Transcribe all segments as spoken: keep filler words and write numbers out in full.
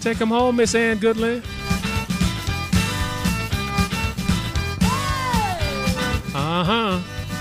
Take him home, Miss Ann Goodley. Uh-huh.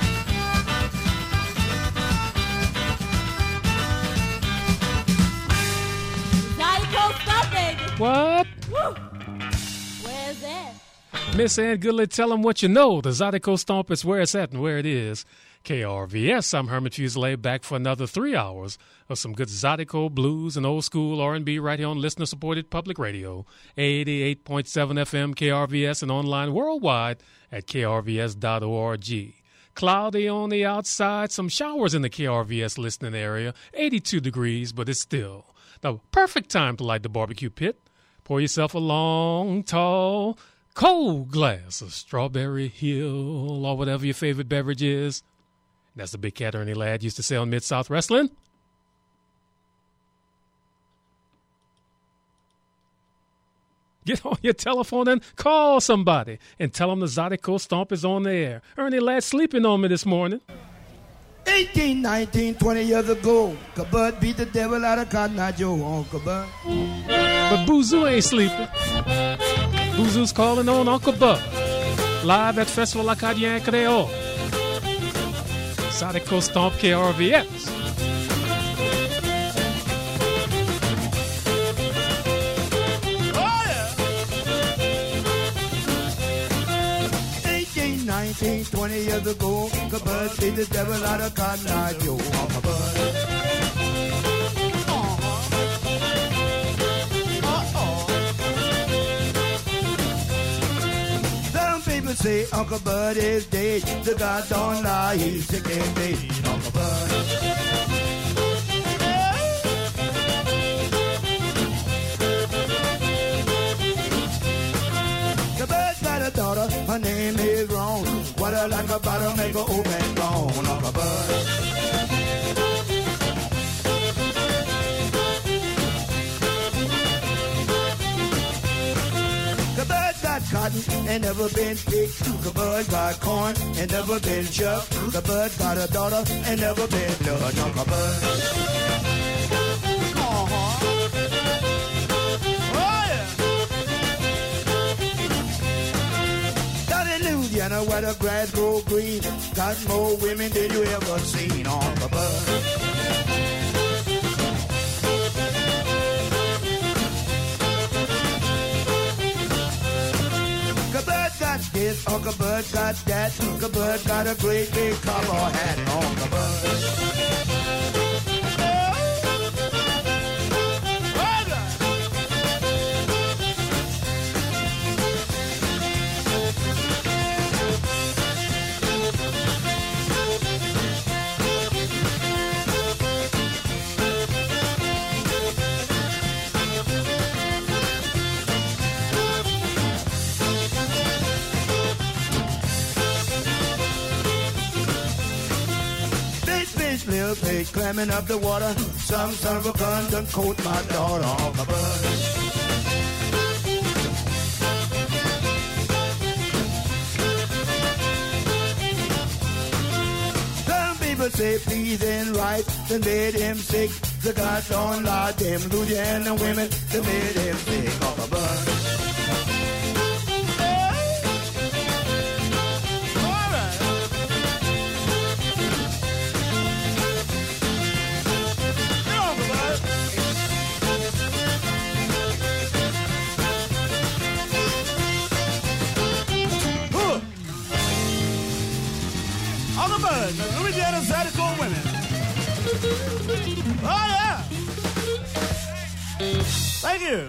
What? Woo. Where's that? Miss Ann Goodley, tell them what you know. The Zydeco Stomp is where it's at and where it is. K R V S, I'm Herman Fuselier, back for another three hours of some good Zydeco blues and old school R and B right here on listener-supported public radio. eighty-eight point seven F M K R V S and online worldwide at K R V S dot org. Cloudy on the outside, some showers in the K R V S listening area, eighty-two degrees, but it's still the perfect time to light the barbecue pit. Pour yourself a long, tall, cold glass of Strawberry Hill or whatever your favorite beverage is. That's the Big Cat Ernie Ladd used to say on Mid-South Wrestling. Get on your telephone and call somebody and tell them the Zydeco Stomp is on the air. Ernie Ladd sleeping on me this morning. eighteen, nineteen, twenty years ago, Kabud beat the devil out of Cotton Eye Joe on Kabud. But Boozoo ain't sleeping. Boozoo's calling on Uncle Buck. Live at Festival Acadien Creole. Zydeco Stomp K R V S. eighteen, twenty years ago, Kabud beat the devil out of Cotton Eye Joe on Kabud. Say Uncle Bud is dead. The God don't lie, he's sick and dead. Uncle Bud. The Bud's got a daughter, her name is Ron. What I like about her make her old man gone. Uncle Bud. Cotton and never been picked. The Bud got corn and never been shucked. The Bud got a daughter and never been blood. Uncle Bud. Uh-huh. Oh, yeah. Down in Louisiana where the grass grows green, got more women than you ever seen. Uncle Bud. This Uncle Bud got that. Uncle Bud got a great big cowboy hat. Uncle Bud. Little pig climbing up the water. Some son of a gun done coat my daughter on my bud. Some people say please and right, they made him sick. The God don't lie, them Louisiana women, they made him sick on my bud. Louisiana Zydeco women. Oh, yeah. Thank you.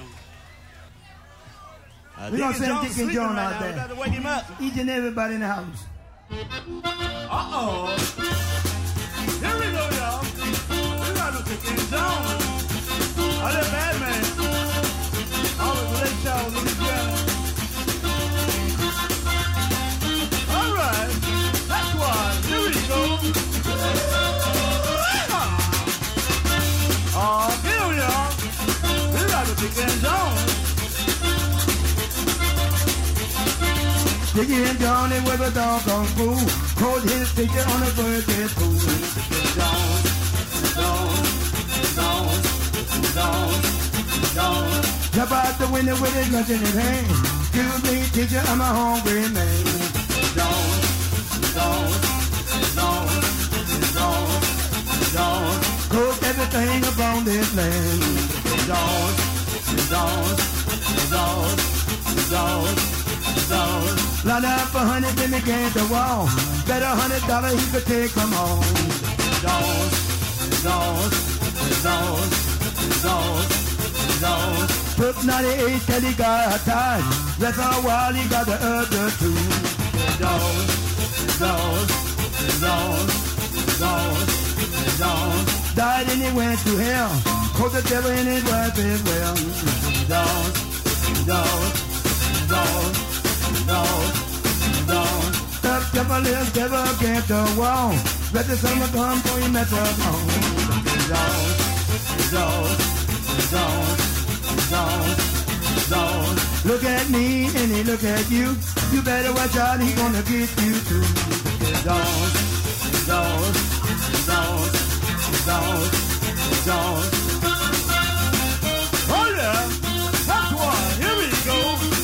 Uh, We're going to send Dick and John right out now. there. We got to wake him up. Each and everybody in the house. Uh-oh. Here we go, y'all. We got to Dick and John. Oh, that bad man. Always late show, Louisiana. All right. That's why. Here we go. Oh, here, y'all. We got to Dick and John. Dickie and Johnny was a doggone fool. Called his picture on a birthday pool. Jones, Jones, Jones, Jones, Jones. Jump out the window with his lunch in his hand. Excuse me, teacher, I'm a hungry man. Don't, don't, don't, don't, don't. Cook everything upon this land. Don't, don't, don't, don't, don't. Line up for honey, then against the wall. Bet a hundred dollars he could take them all. Don't, don't, don't, don't, don't. Took ninety-eight till he got tired. Left for a while he got the other two. Don't, don't, don't, don't, don't. Died and he went to hell. Caught the devil in his wife as well. Don't, don't, don't, don't, don't. Stuck devil is devil against the wall. Let the summer come for you mess up home. Don't, don't, don't, don't, don't. Look at me and he look at you. You better watch out, he gonna get you too. Don't, don't, don't, don't, don't. Oh yeah, that's one. Here we go.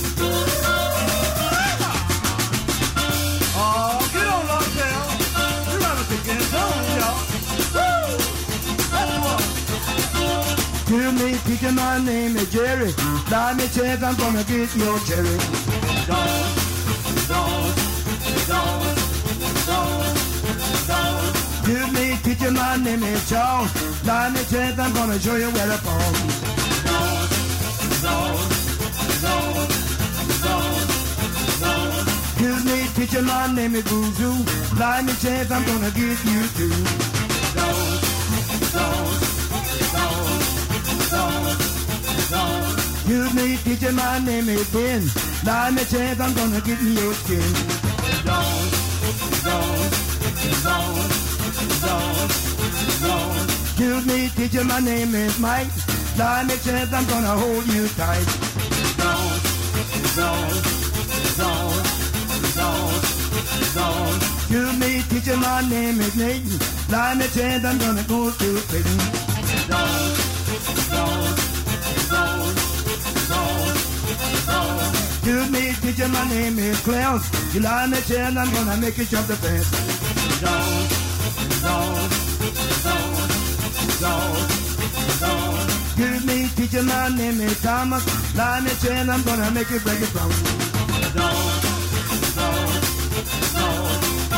Oh, get on, Longtail. You gotta take it down, y'all. Woo! That's one. Excuse me, teacher, my name is Jerry. Buy me chance, I'm gonna get your cherry. Don't, don't, don't, don't, don't. Excuse me, teacher, my name is Charles. Buy me chance, I'm gonna show you where to fall. Don't, don't, don't, don't, don't. Excuse me, teacher, my name is Boozoo. Buy me chance, I'm gonna get you too. Don't, don't, don't, don't, don't. Excuse me, teacher, my name is Ben. Buy me chance, I'm gonna get in your skin. Don't, don't, don't, don't, don't. Excuse me, teacher, my name is Mike. Buy me chance, I'm gonna hold you tight. Don't, don't, don't, don't, don't. Excuse me, teacher, my name is Nathan. Buy me chance, I'm gonna go to prison. Don't, don't, don't, don't, don't. Excuse me, teacher, my name is Klaus. You lie me chance, I'm gonna make you jump the fence. Don't, don't, don't, don't, don't. Excuse me, teacher, my name is Thomas. Lie me chance, I'm gonna make you break it down. Don't, don't, don't.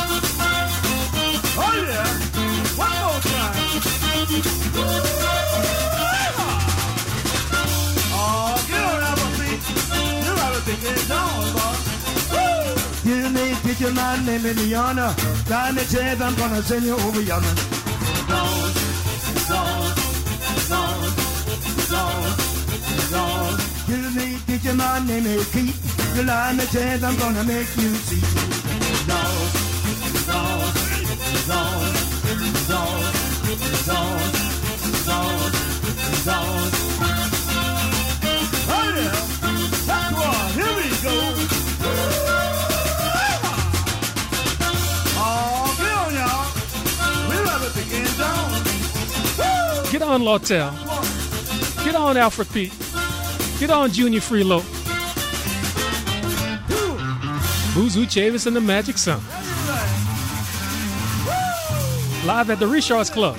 Oh yeah, one more time. Oh, get on out my feet. You gotta take it down, boy. Woo! Excuse me, teacher, my name is Leona. Lie me chance, I'm gonna send you over yonder. Don't, don't, don't, don't, don't. Excuse me, teacher, my name is Pete. You lie me chance, I'm gonna make you see. Don't, don't, don't, don't, don't, don't, don't. Oh yeah, that's one. Here we go. Oh, get on, y'all. We love it again, down. Get on, Lawtel. Get on, Alfred Pete. Get on, Junior Freelo. Boozoo Chavis and the Magic Son. Live at the Richards Club.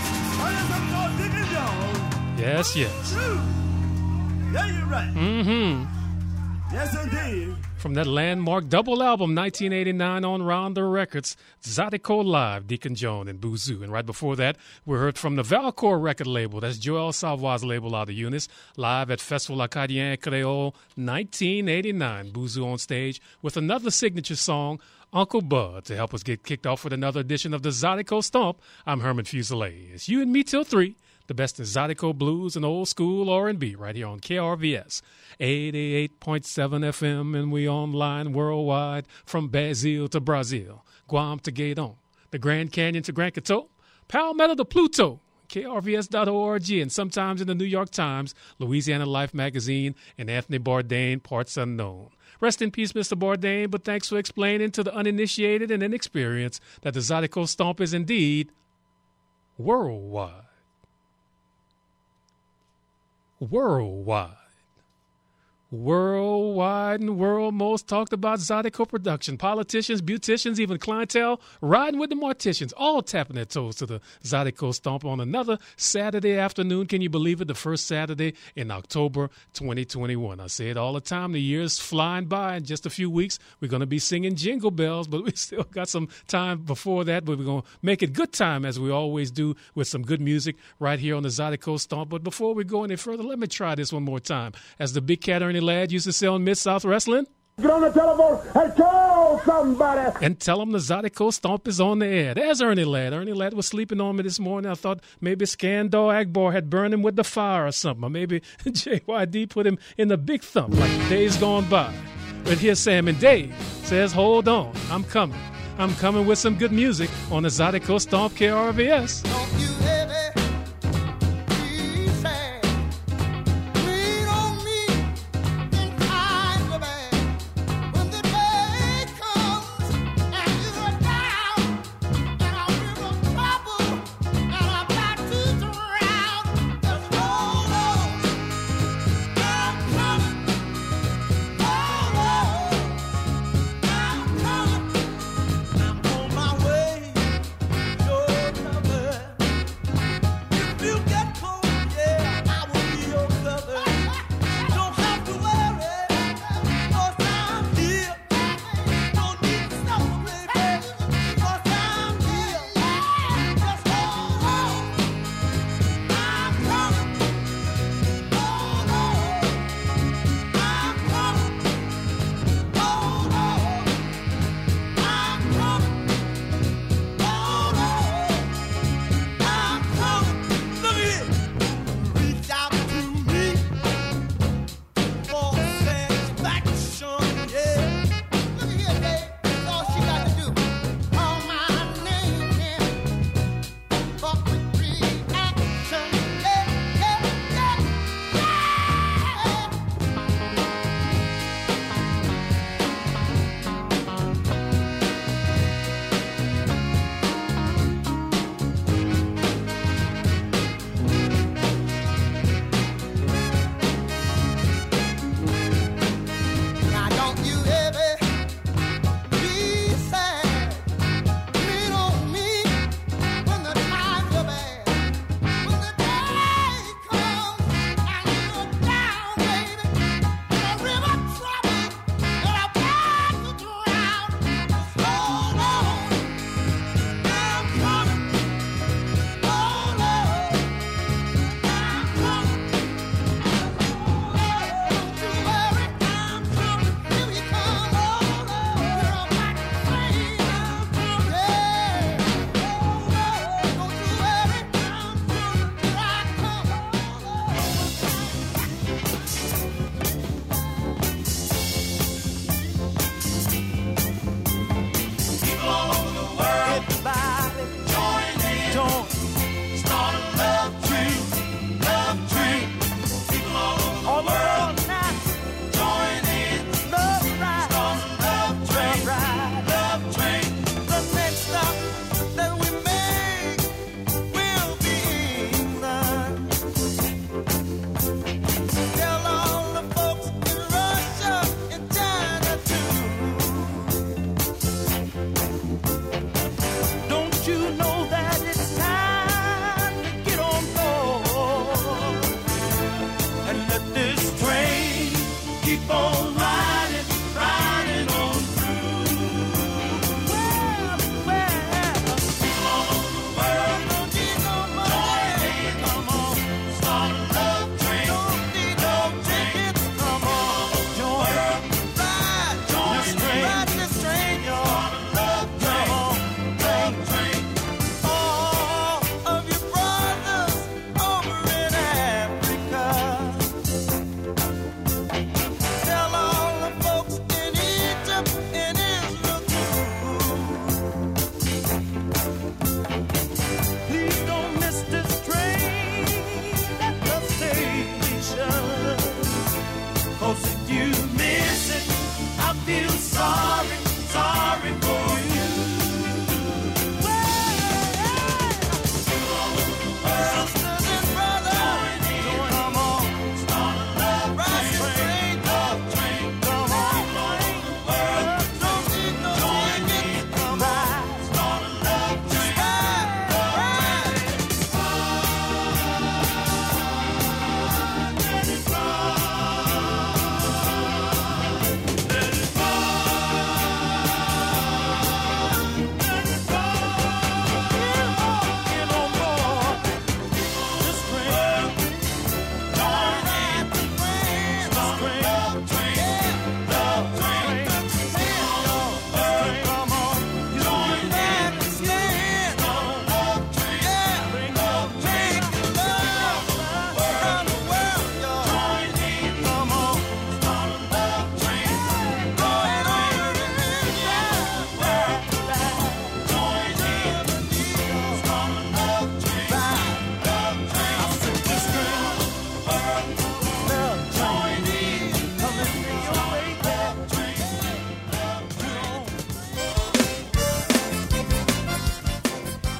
Yes, yes. Yeah, you're right. Mm-hmm. Yes, indeed. From that landmark double album, nineteen eighty-nine on Rounder Records, Zydeco Live, Deacon Jones and Boozoo. And right before that, we heard from the Valcourt record label, that's Joel Savoy's label out of Eunice, live at Festival Acadien Creole, nineteen eighty-nine. Boozoo on stage with another signature song, Uncle Bud, to help us get kicked off with another edition of the Zydeco Stomp. I'm Herman Fuselier. It's you and me till three. The best in Zydeco blues and old school R and B right here on K R V S eighty-eight point seven F M, and we online worldwide from Brazil to Brazil, Guam to Gaydon, the Grand Canyon to Grand Coteau, Palmetto to Pluto, K R V S dot org, and sometimes in the New York Times, Louisiana Life Magazine, and Anthony Bourdain, Parts Unknown. Rest in peace, Mister Bourdain, but thanks for explaining to the uninitiated and inexperienced that the Zydeco Stomp is indeed worldwide. Worldwide. Worldwide and world most talked about Zydeco production. Politicians, beauticians, even clientele riding with the morticians, all tapping their toes to the Zydeco Stomp on another Saturday afternoon. Can you believe it? The first Saturday in October twenty twenty-one. I say it all the time. The year's flying by. In just a few weeks, we're going to be singing Jingle Bells, but we still got some time before that. But we're going to make it good time, as we always do, with some good music right here on the Zydeco Stomp. But before we go any further, let me try this one more time. As the Big Cat Ernie Ladd used to say on Mid-South Wrestling. Get on the telephone and call somebody. And tell them the Zydeco Stomp is on the air. There's Ernie Ladd. Ernie Ladd was sleeping on me this morning. I thought maybe Skandor Akbar had burned him with the fire or something. Or maybe J Y D put him in the big thump like days gone by. But here's Sam and Dave says, hold on, I'm coming. I'm coming with some good music on the Zydeco Stomp K R V S. Don't you ever be sad. Lean on me in times of bad. When the day comes and you're down and I'm in trouble and I'm about to drown, just hold on. I'm coming. Hold on. I'm coming. I'm on my way. Your cover.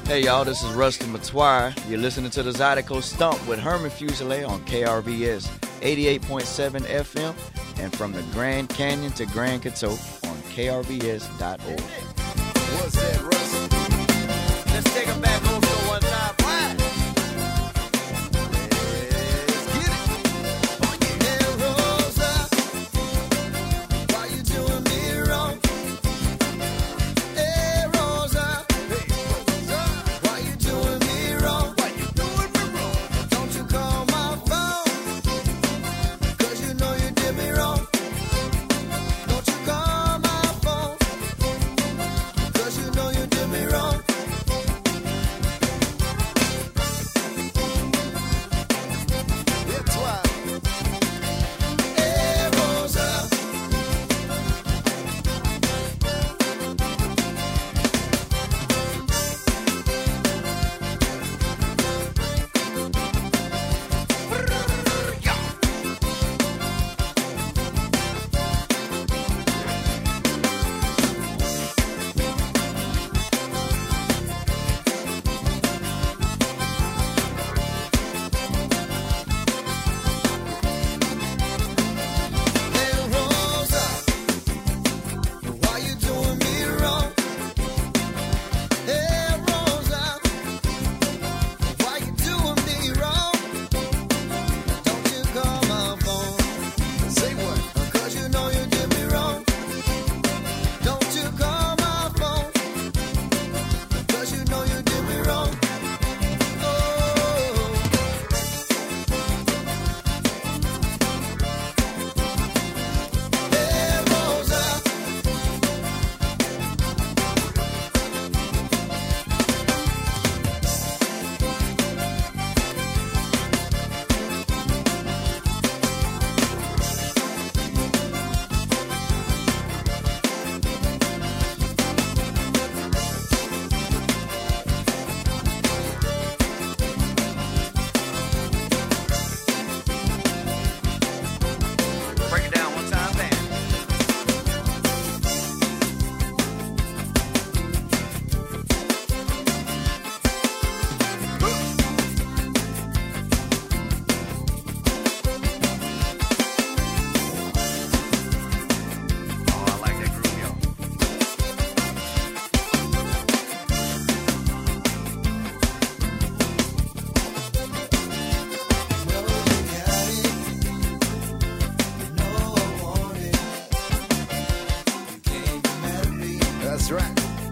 Hey y'all, this is Rusty Matoir. You're listening to the Zydeco Stomp with Herman Fuselier on K R V S eighty-eight point seven F M and from the Grand Canyon to Grand Coteau on K R V S dot org. What's that, Rusty? Let's take them back over one time. Why? Let's get it. Oh, yeah. Hey, Rosa, why you doing me wrong? Hey, Rosa, hey, Rosa, why you doing me wrong? Why you doing me wrong? Don't you call my phone, 'cause you know you did me wrong. Don't you call my phone, 'cause you know you did me wrong. That's why. Hey, Rosa. Hey, Rosa, why you doing me wrong? Hey, Rosa, why you doing me wrong? Don't you call my phone. Say what? 'Cause you know you did me wrong. Don't you call my phone, 'cause you know you did me wrong. Oh. Hey, Rosa. Break it down one time, man. Oh, I like that groove, yo. That's right.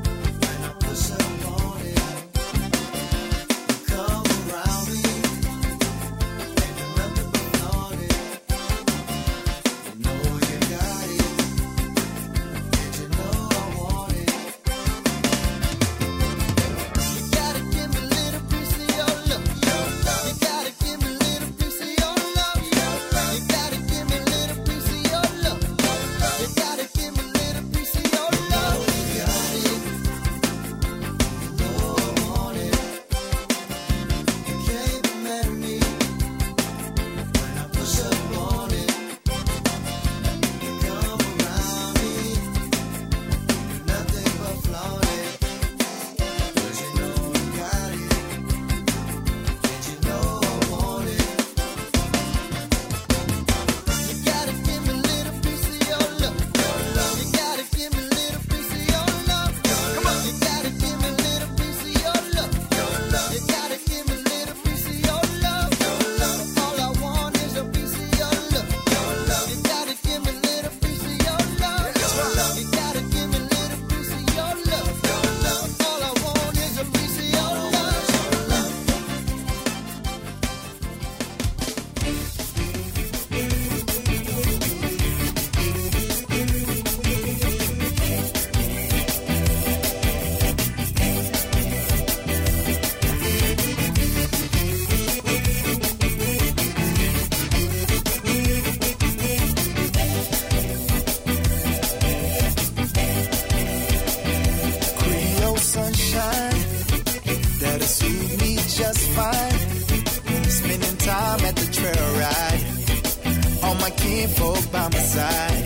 Kinfolk by my side.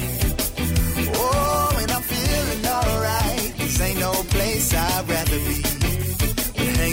Oh, and I'm feeling alright. This ain't no place I'd rather be. But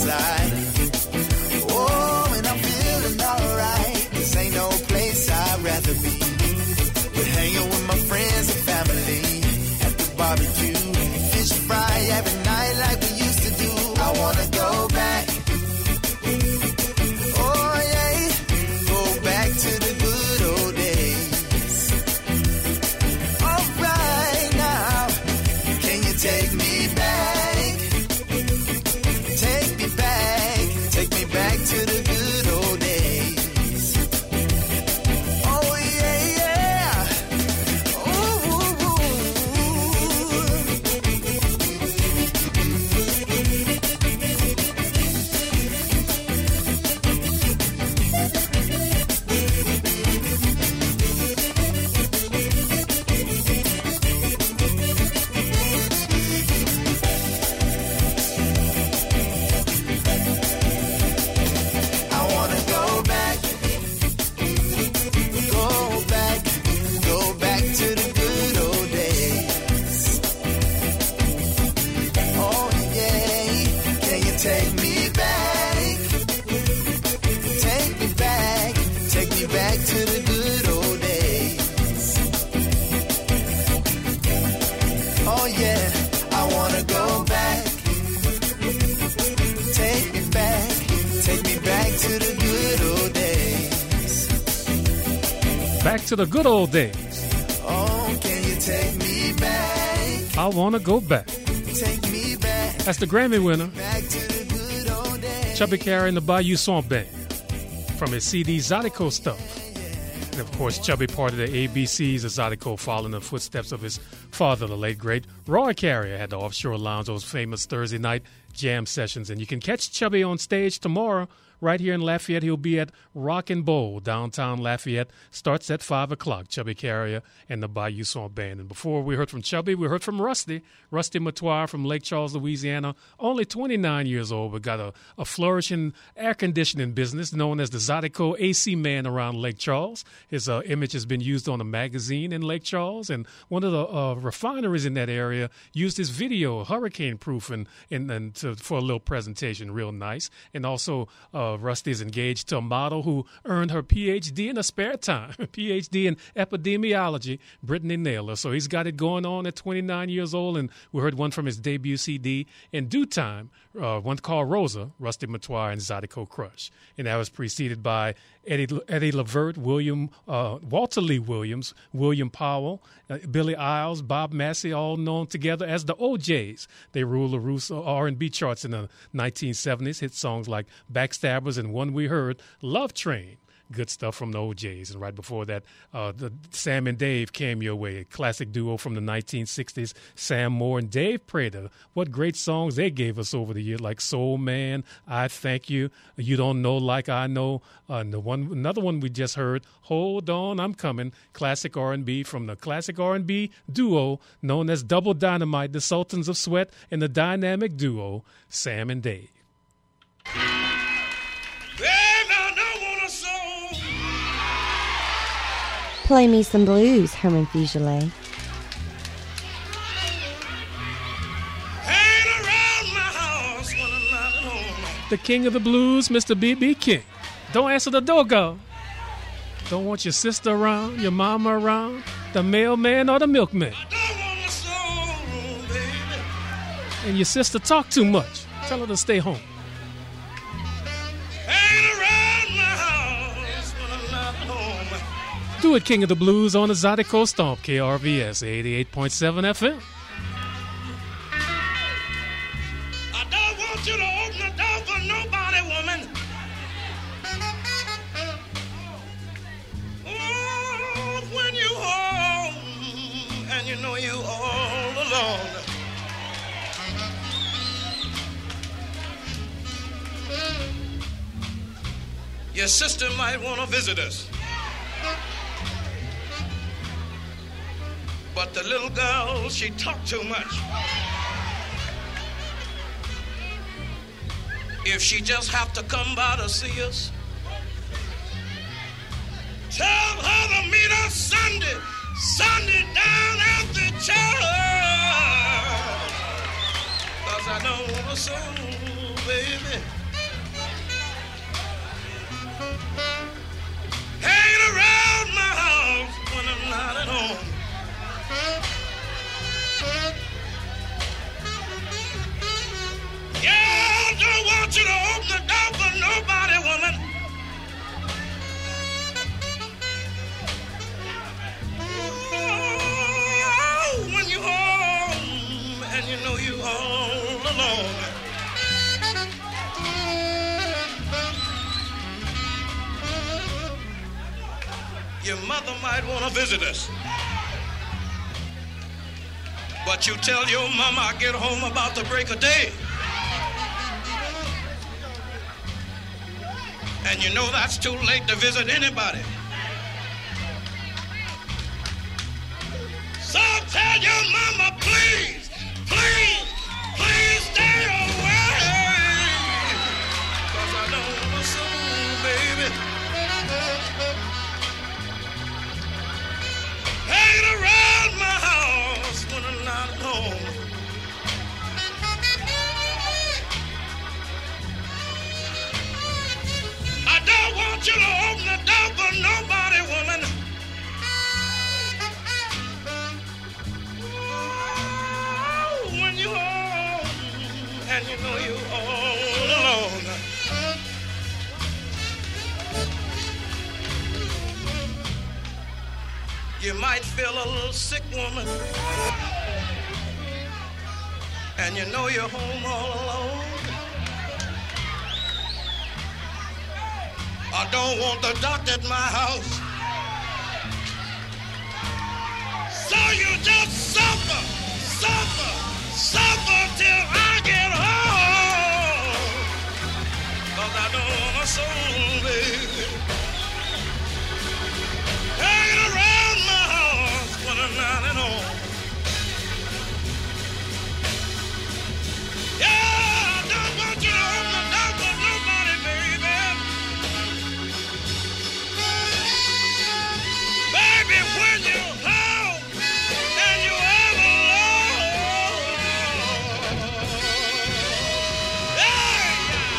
side. Oh, and I'm feeling alright. This ain't no place I'd rather be. We're hanging with my friends and family at the barbecue. Fish fry every night like we used to do. I wanna go back. Oh yeah, go back to the good old days. Alright now, can you take me back? Take me back, take me back to the good old days. Oh yeah, yeah. Ooh, ooh, ooh. I wanna go back, go back, go back to the good old days. Oh yeah, can you take me back? Take me back, take me back to the good old days. Oh yeah, I wanna go back. Take me back, take me back to the good old days. Back to the good old days. Oh, can you take me back? I want to go back. Take me back, That's the Grammy winner, back to the good old days. Chubby Carey and the Bayou Swamp Band, from his C D Zydeco Stuff. And of course, Chubby part of the A B Cs of Zydeco, following the footsteps of his father, the late great Roy Carey, had the Offshore Lounge, those famous Thursday night jam sessions. And you can catch Chubby on stage tomorrow right here in Lafayette. He'll be at Rock and Bowl, downtown Lafayette. Starts at five o'clock, Chubby Carrier and the Bayou Swamp Band. And before we heard from Chubby, we heard from Rusty, Rusty Matoir from Lake Charles, Louisiana. Only twenty-nine years old, but got a, a flourishing air conditioning business known as the Zydeco A C Man around Lake Charles. His uh, image has been used on a magazine in Lake Charles, and one of the uh, refineries in that area used his video, hurricane-proof, and, and, and to, for a little presentation, real nice. And also, uh, Rusty is engaged to a model who earned her P H D in her spare time, P H D in epidemiology, Brittany Naylor. So he's got it going on at twenty-nine years old, and we heard one from his debut C D, In Due Time, uh, one called Rosa, Rusty Matoir and Zydeco Crush. And that was preceded by Eddie, Eddie Levert, William, uh, Walter Lee Williams, William Powell, uh, Billy Isles, Bob Massey, all known together as the O Js. They ruled the Russo R and B charts in the nineteen seventies, hit songs like Backstabbers and one we heard, Love Train. Good stuff from the O Js. And right before that, uh, the Sam and Dave came your way, a classic duo from the nineteen sixties, Sam Moore and Dave Prater. What great songs they gave us over the years, like Soul Man, I Thank You, You Don't Know Like I Know. Uh, and the one, another one we just heard, Hold On, I'm Coming, classic R and B from the classic R and B duo known as Double Dynamite, the Sultans of Sweat, and the dynamic duo, Sam and Dave. Play me some blues, Herman Fugele. The king of the blues, Mister B B King. Don't answer the door, go. Don't want your sister around, your mama around, the mailman or the milkman. And your sister talk too much. Tell her to stay home. Do it, King of the Blues, on the Zydeco Stomp, K R V S eighty-eight point seven F M. I don't want you to open the door for nobody, woman. Oh, when you home and you know you all alone. Your sister might want to visit us. But the little girl, she talked too much. If she just have to come by to see us, tell her to meet us Sunday, Sunday down at the church. 'Cause I don't want a soul, baby. mother might want to visit us. But you tell your mama I get home about the break of day. And you know that's too late to visit anybody. So tell your mama, please, please, please stay away. Cause I know my soul, baby. Hanging around my house when I'm not home. I don't want you to open the door for nobody, woman. Oh, when you're home and you know you're all alone. You might feel a little sick, woman, and you know you're home all alone. I don't want the doctor at my house. So you just suffer, suffer, suffer till I get home. Cause I don't want a soul, baby, hanging around my house when I'm not at home. Yeah, I don't want you to open the door for nobody, baby. Baby, when you're home and you're all alone. Yeah.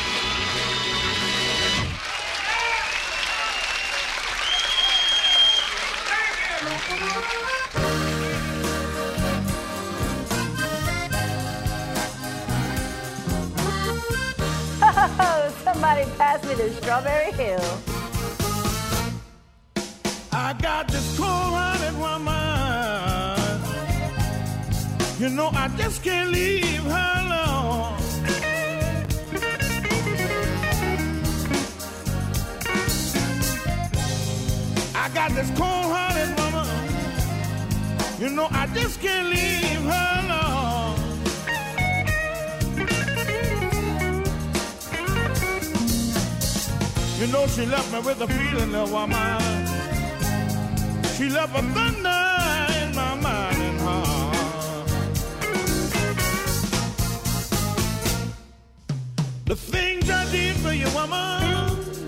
Oh, somebody pass me the Strawberry Hill. I got this cold-hearted woman. You know I just can't leave her alone. I got this cold-hearted woman. You know I just can't leave her alone. You know she left me with a feeling, little woman. She left a thunder in my mind and heart. The things I did for you, woman,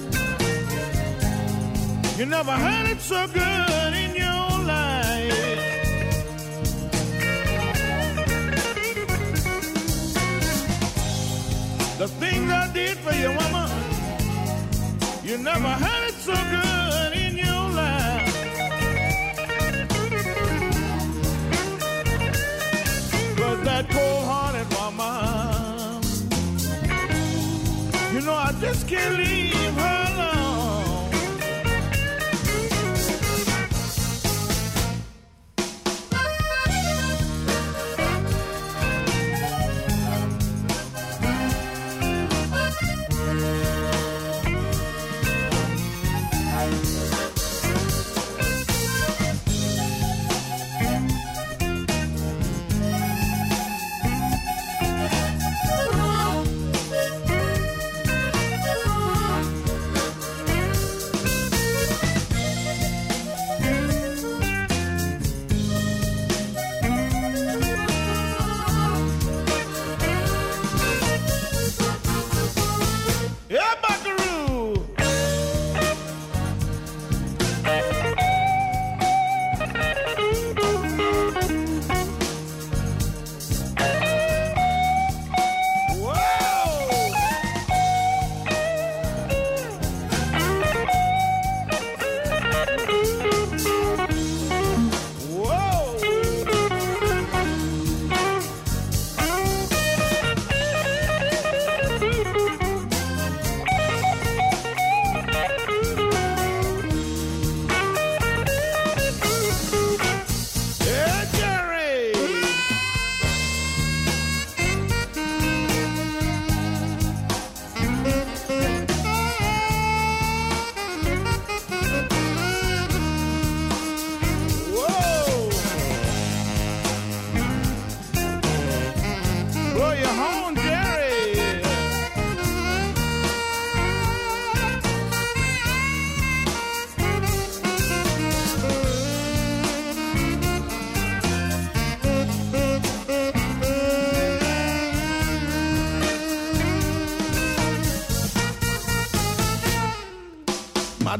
you never had it so good in your life. The things I did for you, woman, you never had it so good in your life. Cause that cold-hearted woman, you know I just can't leave her alone.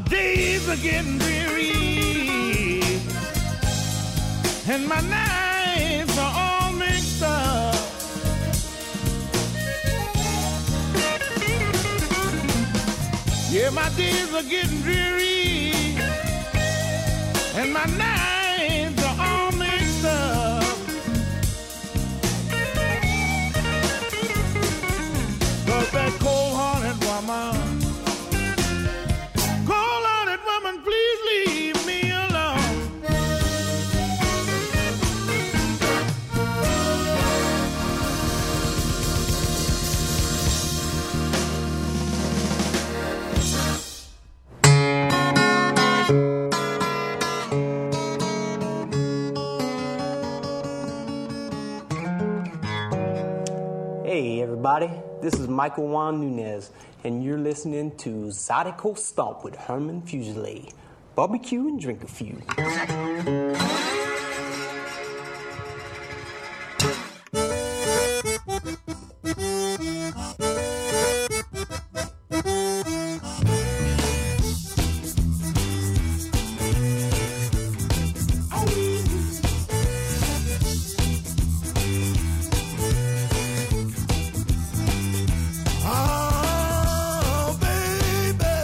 days are getting dreary, and my nights are all mixed up. Yeah, my days are getting dreary, and my nights are all mixed up. But that cold-hearted woman, cold-hearted woman, please leave me alone. Hey everybody, this is Michael Juan Nunez, and you're listening to Zydeco Stomp with Herman Fuselier. Barbecue and drink a few. Oh, baby,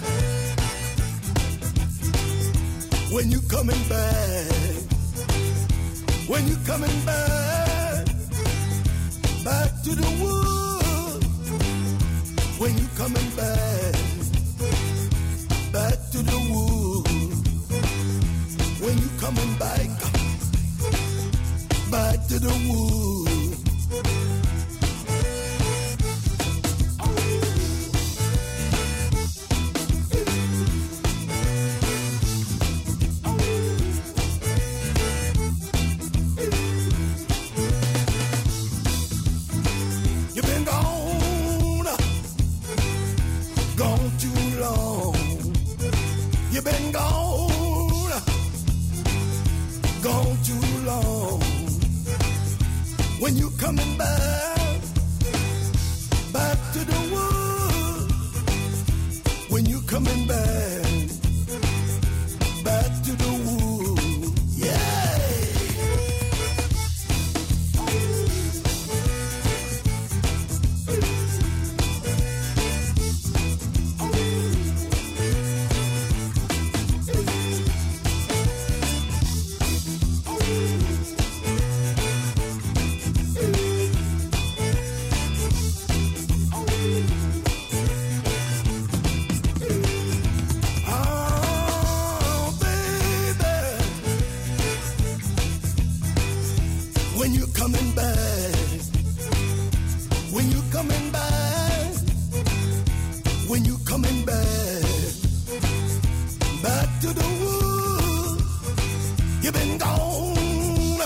when you coming back, when you coming back, back to the wood, when you coming back, back to the wood, when you coming back, back to the wood. You've been gone, gone too long. You've been gone, gone too long. When you coming back, back to the wood. When you coming back, back to the wood. Yeah. Oh, baby, when you coming back, when you coming back, when you coming back, back to the wood. You've been gone,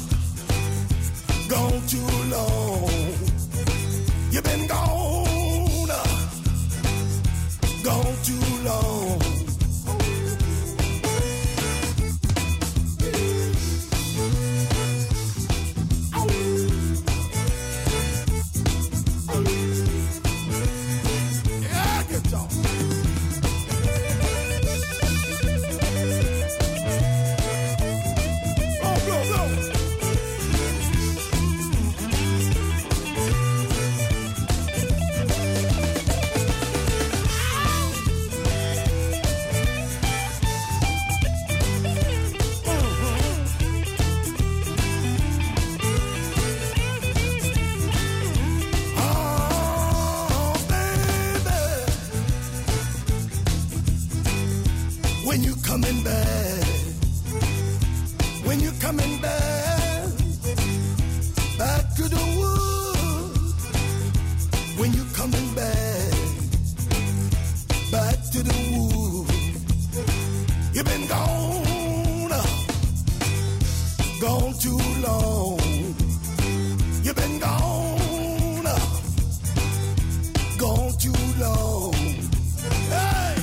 gone too long. You've been gone, gone too long. Yeah, get y'all. Oh, go, go. Oh, baby, when you coming back, when you coming back, back to the wood. When you coming back, back to the wood. You've been gone, gone too long. You've been gone, gone too long. Hey!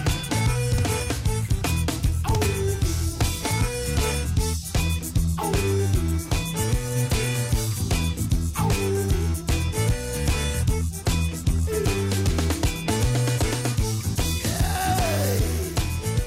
Hey!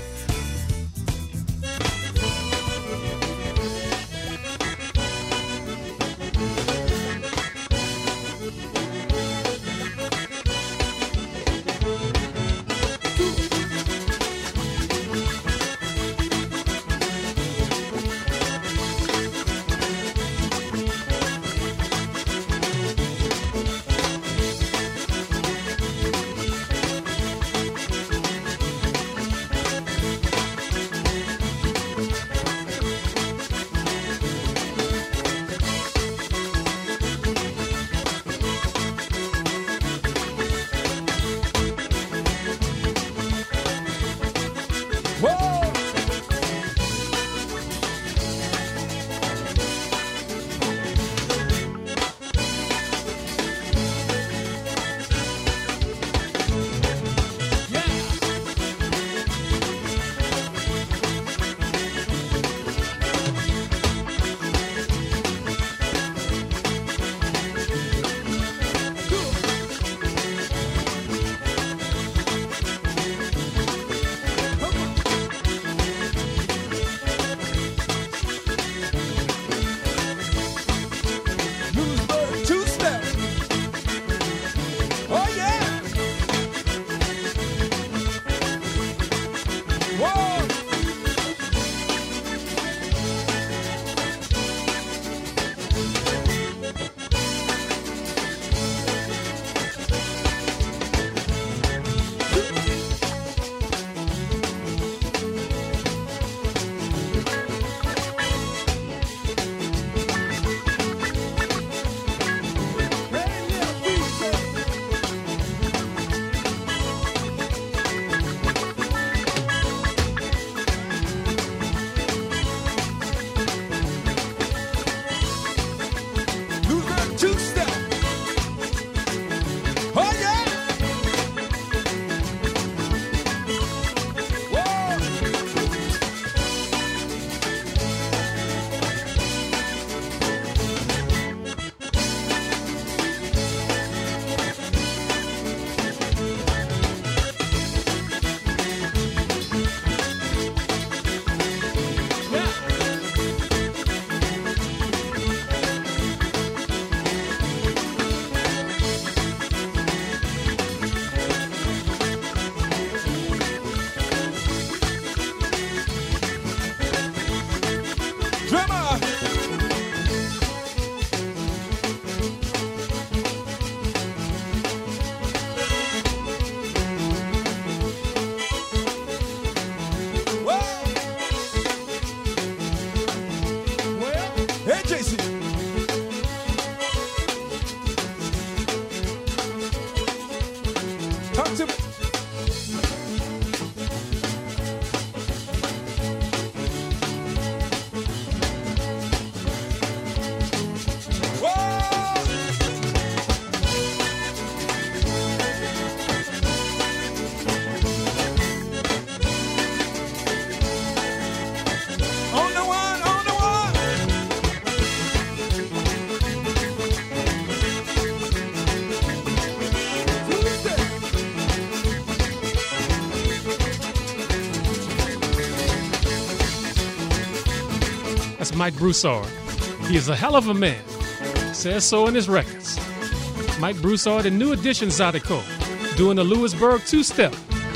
That's Mike Broussard. He is a hell of a man. Says so in his records. Mike Broussard and New Edition Zydeco doing the Lewisburg two-step.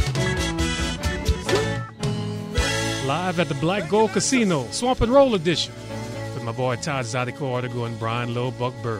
Live at the Black Gold Casino, Swamp and Roll edition. With my boy Todd Zydeco, Artigo, and Brian Lowe Buck Burge.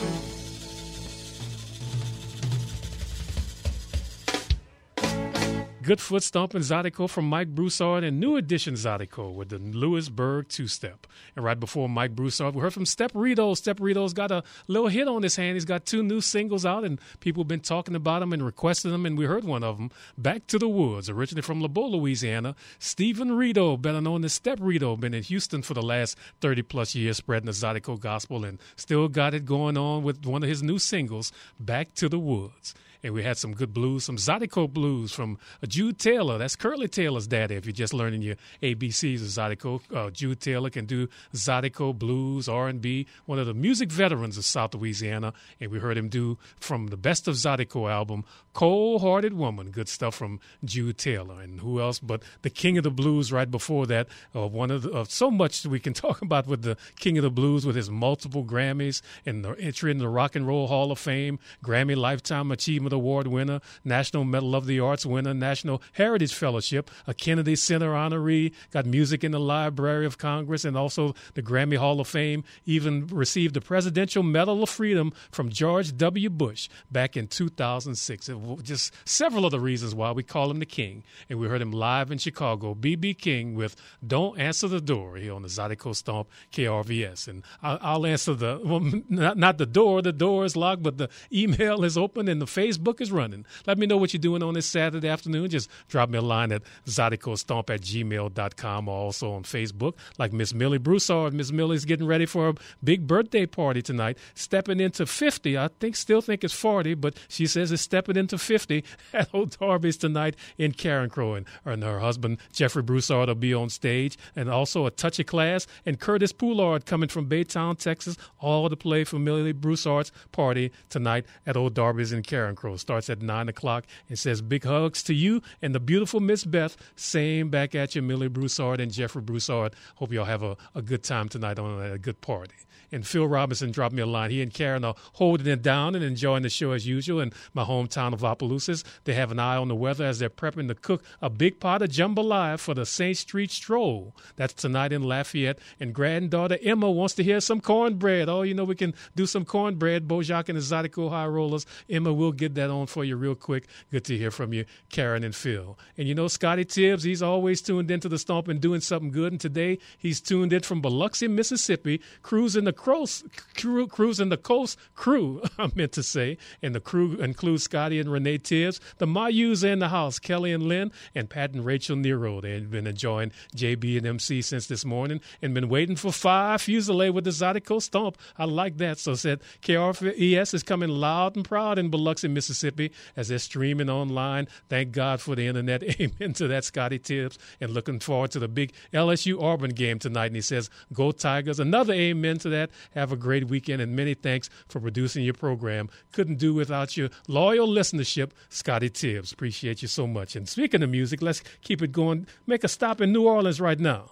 Good foot stomping Zydeco from Mike Broussard and New Edition Zydeco with the Lewisburg two-step. And right before Mike Broussard, we heard from Step Rito. Step Rito's got a little hit on his hand. He's got two new singles out, and people have been talking about them and requesting them, and we heard one of them, Back to the Woods, originally from LeBeau, Louisiana. Stephen Rito, better known as Step Rito, been in Houston for the last thirty-plus years spreading the Zydeco gospel and still got it going on with one of his new singles, Back to the Woods. And we had some good blues, some Zydeco blues from uh, Jude Taylor. That's Curly Taylor's daddy. If you're just learning your A B Cs of Zydeco, uh, Jude Taylor can do Zydeco blues, R and B, one of the music veterans of South Louisiana. And we heard him do from the Best of Zydeco album, Cold Hearted Woman. Good stuff from Jude Taylor. And who else but the King of the Blues right before that. Uh, one of the, uh, so much we can talk about with the King of the Blues with his multiple Grammys and the entry in the Rock and Roll Hall of Fame, Grammy Lifetime Achievement Award winner, National Medal of the Arts winner, National Heritage Fellowship, a Kennedy Center honoree, got music in the Library of Congress, and also the Grammy Hall of Fame, even received the Presidential Medal of Freedom from George W. Bush back in two thousand six. It was just several of the reasons why we call him the King. And we heard him live in Chicago, B B King with Don't Answer the Door here on the Zydeco Stomp K R V S. And I'll, I'll answer the, well, not, not the door, the door is locked, but the email is open and the Facebook is running. Let me know what you're doing on this Saturday afternoon. Just drop me a line at zydeco-stomp at gmail dot com, or also on Facebook, like Miss Millie Broussard. Miss Millie's getting ready for a big birthday party tonight, stepping into fifty. I think still think it's forty, but she says it's stepping into fifty at Old Darby's tonight in Carencro. And, and her husband, Jeffrey Broussard, will be on stage, and also a touch of class, and Curtis Poulard coming from Baytown, Texas, all to play for Millie Broussard's party tonight at Old Darby's in Carencro. Starts at nine o'clock. It says big hugs to you and the beautiful Miss Beth. Same back at you, Millie Broussard and Jeffrey Broussard. Hope y'all have a, a good time tonight on a good party. And Phil Robinson dropped me a line. He and Karen are holding it down and enjoying the show as usual in my hometown of Opelousas. They have an eye on the weather as they're prepping to cook a big pot of jambalaya for the Saint Street Stroll. That's tonight in Lafayette. And granddaughter Emma wants to hear some cornbread. Oh, you know, we can do some cornbread. Bojack and the Zydeco High Rollers. Emma, we'll get that on for you real quick. Good to hear from you, Karen and Phil. And you know, Scotty Tibbs, he's always tuned into the Stomp and doing something good. And today he's tuned in from Biloxi, Mississippi, cruising the Crows, cru- cruising the coast crew, I meant to say. And the crew includes Scotty and Renee Tibbs, the Mayus in the house, Kelly and Lynn, and Pat and Rachel Nero. They've been enjoying J B and M C since this morning and been waiting for five Fusilier with the Zydeco Stomp. I like that. So said K R V S is coming loud and proud in Biloxi, Mississippi, as they're streaming online. Thank God for the internet. Amen to that, Scotty Tibbs. And looking forward to the big L S U Auburn game tonight. And he says, go Tigers. Another amen to that. Have a great weekend, and many thanks for producing your program. Couldn't do without your loyal listenership, Scotty Tibbs. Appreciate you so much. And speaking of music, let's keep it going. Make a stop in New Orleans right now.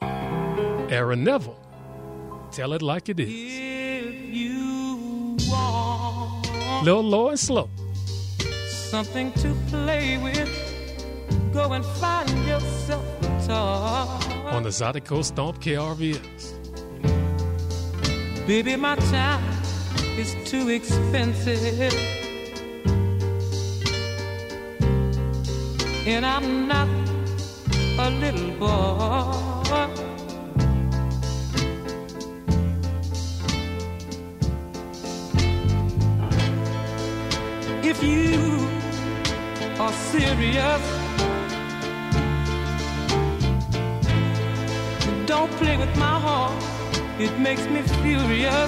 Aaron Neville. Tell it like it is. If you want Little low and slow. something to play with, go and find yourself a toy. On the Zydeco Stomp K R V S. Baby, my time is too expensive, and I'm not a little boy. If you are serious, don't play with my heart. It makes me furious.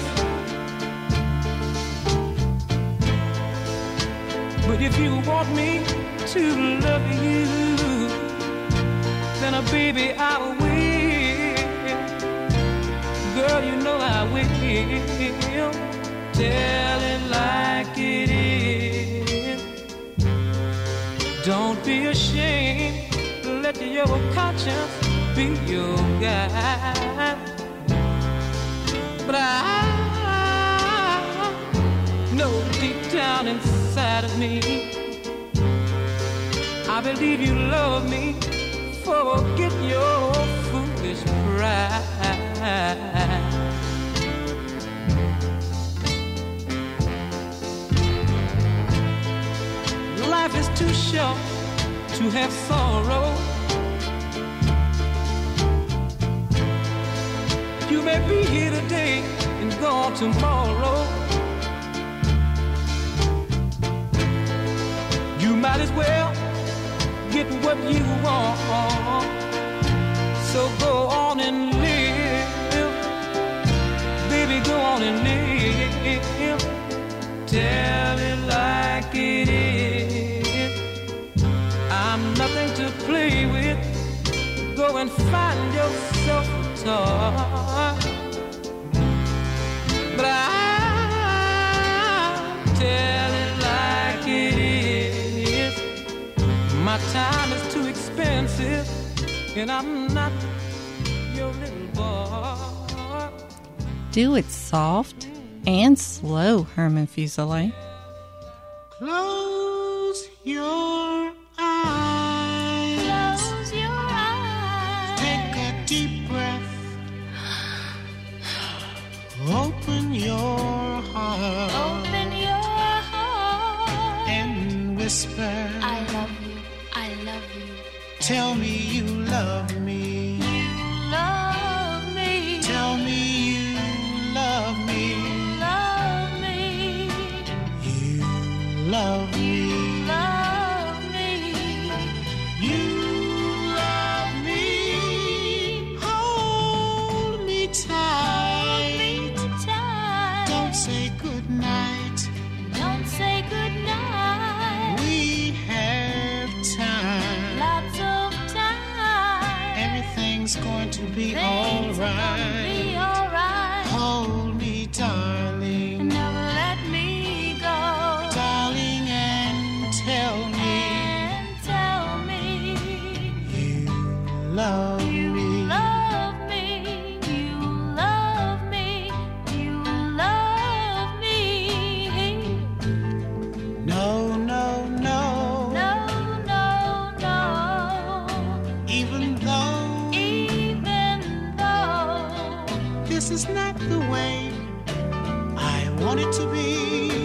But if you want me to love you, then, uh, baby, I will. Girl, you know I will. Tell it like it is. Don't be ashamed. Let your conscience be your guide. I believe you love me. Forget your foolish pride. Life is too short to have sorrow. You may be here today and gone tomorrow. You might as well get what you want. So go on and live. Baby, go on and live. Tell it like it is. I'm nothing to play with. Go and find yourself a toy. But I'll tell it like it is. My time is too expensive, and I'm not your little boy. Do it soft and slow, Herman Fuselier. Close your eyes. Close your eyes. Take a deep breath. Open your heart. Open your heart. And whisper, I love you. I love you. Tell me you love me. You love me. Tell me you love me. Love me. You love me. Love me. You love me. Hold me tight. Tight. Don't say goodnight. Don't say goodnight. We have time. Lots of time. Everything's going to be Things alright. are gonna be alright. Hold me, darling. Never let me go. Darling, and tell me And tell me you love you me. love me. You love me. You love me. No, no, no. No, no, no. Even though Even though this is not the way I want it to be.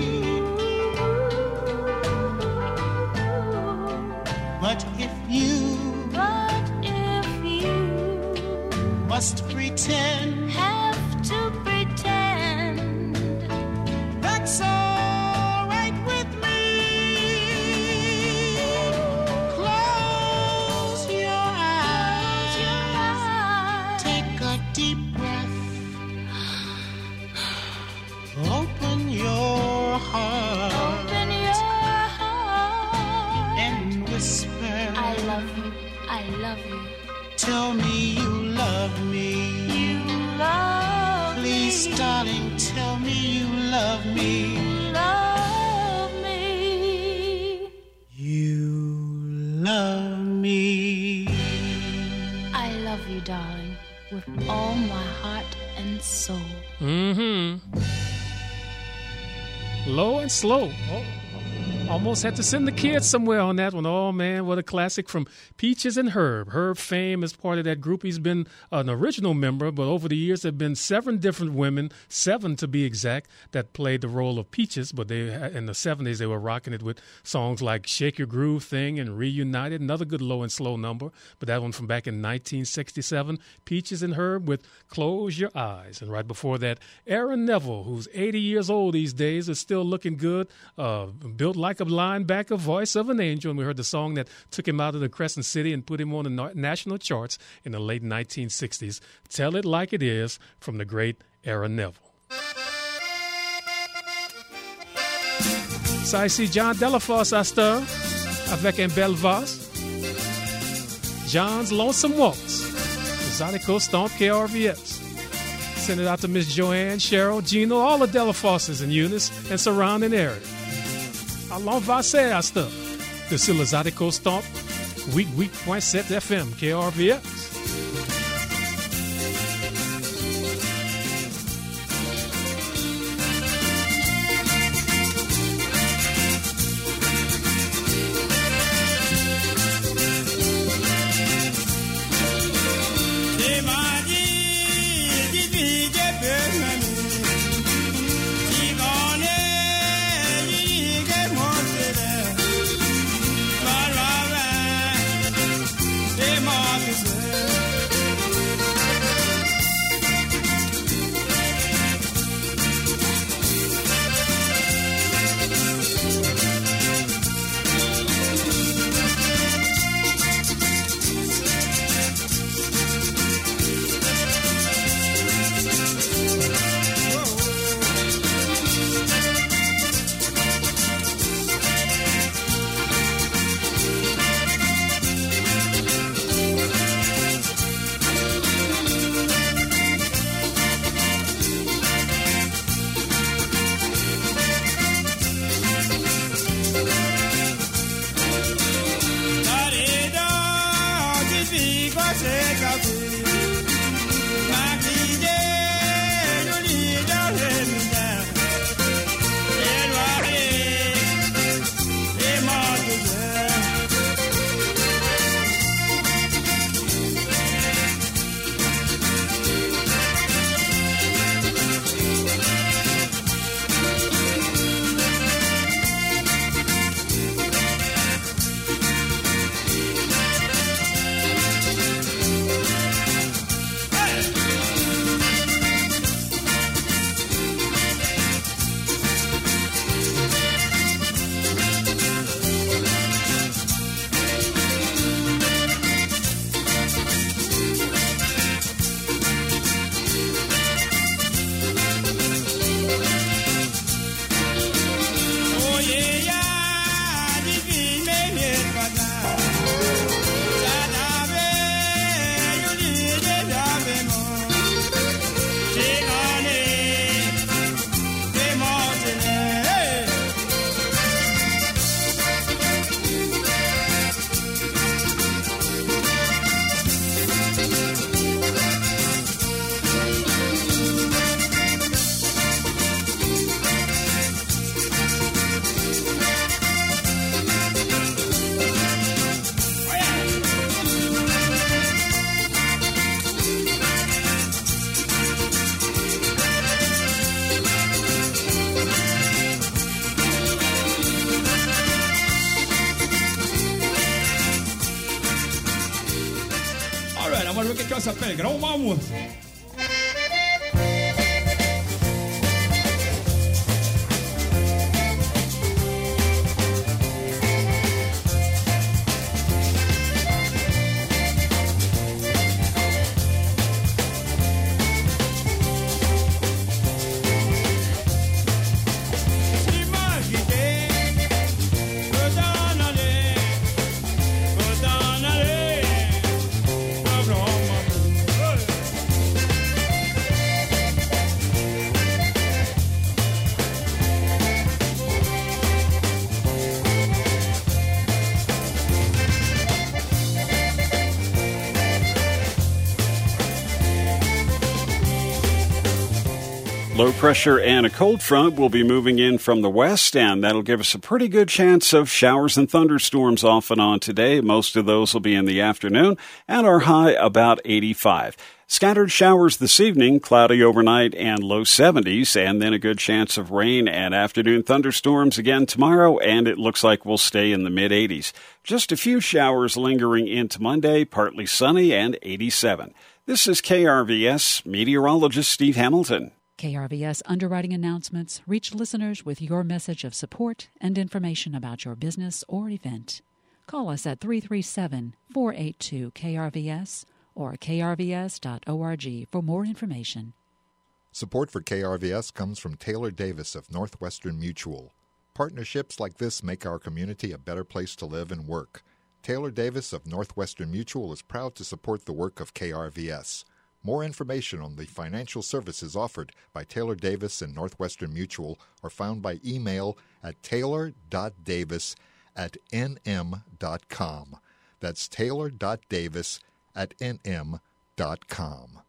But if you But if you must pretend, have to pretend, that's all right with me. Close your eyes. your eyes. Take a deep breath. Open your heart. Open your heart. And whisper, I love you. I love you. tell me you love me. You love Please, me. darling, tell me you love me. Love me. You love me. I love you, darling, with all my heart and soul. Mm-hmm. Low and slow. Oh, almost had to send the kids somewhere on that one. Oh, man, what a classic from Peaches and Herb. Herb fame is part of that group. He's been an original member, but over the years there have been seven different women, seven to be exact, that played the role of Peaches. But they in the seventies, they were rocking it with songs like Shake Your Groove Thing and Reunited, another good low and slow number. But that one from back in nineteen sixty-seven, Peaches and Herb with Close Your Eyes. And right before that, Aaron Neville, who's eighty years old these days, is still looking good, uh, built like a linebacker, voice of an angel. And we heard the song that took him out of the Crescent City and put him on the na- national charts in the late nineteen sixties. Tell It Like It Is from the great Aaron Neville. Ça ici John Delafosse à cette heure avec un bel vase. John's Lonesome Waltz. Zydeco Stomp K R V S. Send it out to Miss Joanne, Cheryl, Gino, all the Delafosses in Eunice and surrounding area. Allons va c'est à cette heure. De sur le Zydeco Stomp, huit huit point sept F M, K R V S. Descansa Pelegrão, uma música. Low pressure and a cold front will be moving in from the west, and that'll give us a pretty good chance of showers and thunderstorms off and on today. Most of those will be in the afternoon, and our high about eighty-five. Scattered showers this evening, cloudy overnight and low seventies, and then a good chance of rain and afternoon thunderstorms again tomorrow, and it looks like we'll stay in the mid-eighties. Just a few showers lingering into Monday, partly sunny and eighty-seven. This is K R V S meteorologist Steve Hamilton. K R V S underwriting announcements reach listeners with your message of support and information about your business or event. Call us at three three seven, four eight two, K R V S or k r v s dot org for more information. Support for K R V S comes from Taylor Davis of Northwestern Mutual. Partnerships like this make our community a better place to live and work. Taylor Davis of Northwestern Mutual is proud to support the work of K R V S. More information on the financial services offered by Taylor Davis and Northwestern Mutual are found by email at taylor dot davis at n m dot com. That's taylor dot davis at n m dot com.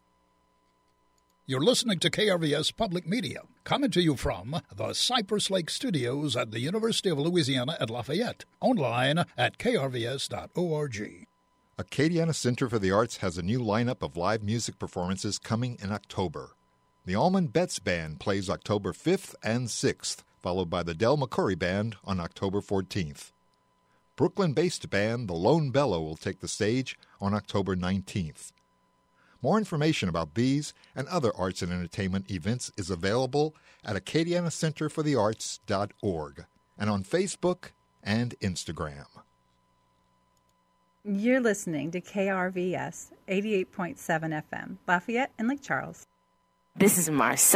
You're listening to K R V S Public Media, coming to you from the Cypress Lake Studios at the University of Louisiana at Lafayette. Online at k r v s dot org. Acadiana Center for the Arts has a new lineup of live music performances coming in October. The Allman Betts Band plays October fifth and sixth, followed by the Del McCoury Band on October fourteenth. Brooklyn-based band The Lone Bellow will take the stage on October nineteenth. More information about these and other arts and entertainment events is available at acadiana center for the arts dot org and on Facebook and Instagram. You're listening to K R V S eighty-eight point seven F M, Lafayette and Lake Charles. This is Marcel.